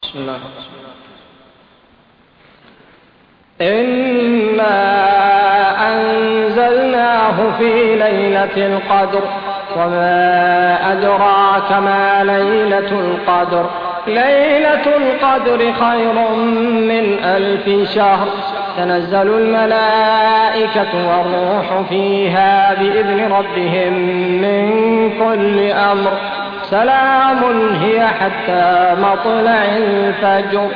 بسم الله. إنا أنزلناه في ليلة القدر وما أدراك ما ليلة القدر ليلة القدر خير من 1000 شهر تنزل الملائكة والروح فيها بإذن ربهم من كل أمر سلام هي حتى مطلع الفجر.